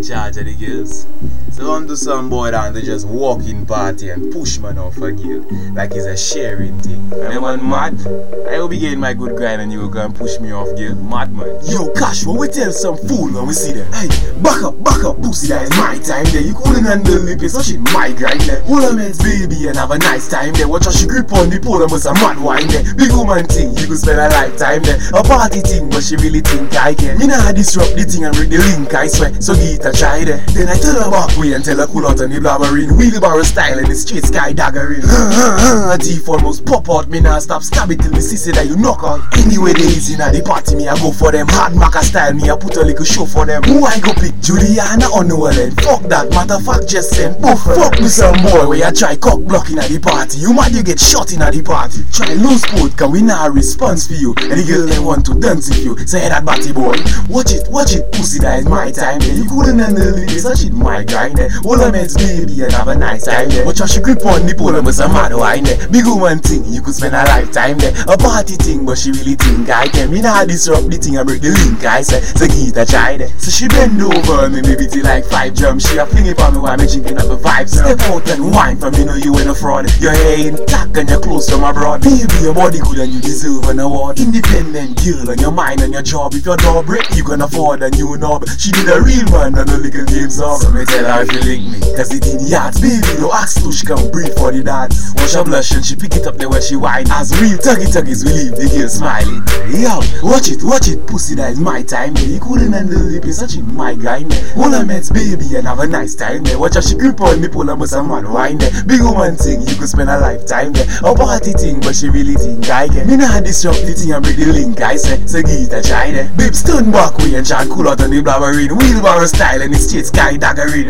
charge of the girls. So on to some boy down to just walk in party and push man off a girl like it's a sharing thing. Hey man, mad. I will be getting my good grind and you will go and push me off, girl. Mad man. Yo, Cash, when we tell some fool when we see them, hey, back up, pussy, that is my time there. You couldn't handle the pace, so shit my grind there. Hold on, mates, baby, and have a nice time there. Watch how she grip on the pole and must a mad wine there. Big woman thing, you could spend a lifetime there. A party thing, but she really think I can. Me nah disrupt the thing and break the link, I swear. So get a try there. Then I tell her back way and tell her cool out on the blabbering. Wheelbarrow style and the straight sky daggering. A teeth almost pop out, me nah stop stab it till me see that you knock out. Anyway, they is in the party, me I go for them. Hard maca style, me I put a little show for them. Who I go pick? Juliana or Nolan? Fuck that, matter fact, just send both. Fuck me some boy where you try cock blocking at the party. You mad you get shot in at the party. Try lose sport, can we not response for you? And the girl they want to dance with you. Say that batty boy, watch it, pussy, that is my time there. You couldn't handle it, such shit my grind there. All I meant baby and have a nice time there. Watch how she grip on the pole and was a mad wine there. Big woman thing, you could spend a lifetime there. A party thing, but she really think I can. Me not disrupt the thing and break the link, I say. So get a try there. So she bend over me, maybe till like 5 drums. She a fling it on me while me drinking up the vibes. Step out and wine from me, know you ain't a fraud. Your hair intact and your clothes from abroad. Baby, your body good and you deserve an award. Independent girl on your mind and your job. If your door break, you can afford a new knob. She did a real man and a little games off. So me tell her if you link me, cause it in yards. Baby, no ask to she can breathe for the dance. Watch her blush and she pick it up there when she whine. As real tuggies we leave the girl smiling. Yo, watch it, pussy, that is my time there. You couldn't handle the pace, such in my grind there. All I met baby and have a nice time there. Watch how she grip on the pole and must a mad wine there. Big woman thing, you could spend a lifetime there. A party thing, but she really think I can. Me nah disrupt the thing and break the link, I say. So get a try there. Babes turn back way and try cool out on the blabbering. Wheelbarrow style and the straight sky daggering.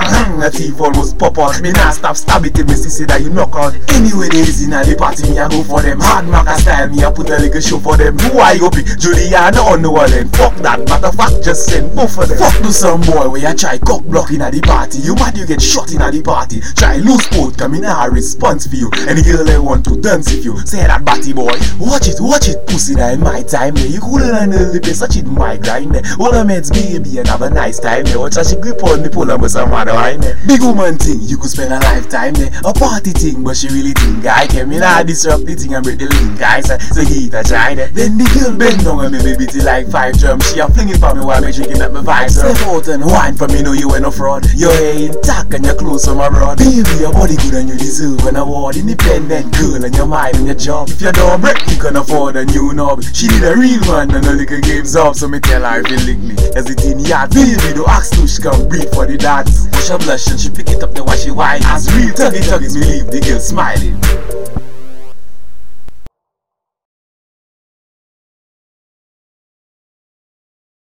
A thief almost pop out. Me nah stop stab it till me see that you knock out. Anyway, they is in the party, me I go for them. Hard maca style, me I put a little show for them. Who I go pick? Juliana or Nolan? Fuck that, matter fact, just send both of them. Fuck to some boy where you try cock blocking at the party. You mad you get shot in at the party. Try lose sport, come in a response for you. And the girl they want to dance with you. Say that batty boy, watch it, pussy, that in my time there. You couldn't handle the place, such it my grind there. All I met baby and have a nice time there. Watch how she grip on the pole and must have mad wine there. Big woman thing, you could spend a lifetime there. A party thing, but she really think I can. Me nah disrupt the thing and break the link, I say. So get a try there. Then the girl bend down on me, baby, till like 5 drums. She a fling it for me while me drinking up my vibes. Step out and wine for me, know you ain't no fraud. Your hair intact and your clothes from abroad. Baby, your body good and you deserve an award. Independent girl and your mind and your job. If your door break, you can afford a new knob. She did a real man and a little games off. So me tell her if you lick me, as it in yard. Baby, don't ask to, she can breathe for the dance. Watch her blush and she pick it up there while she whine. As real tuggies we leave the girl smiling.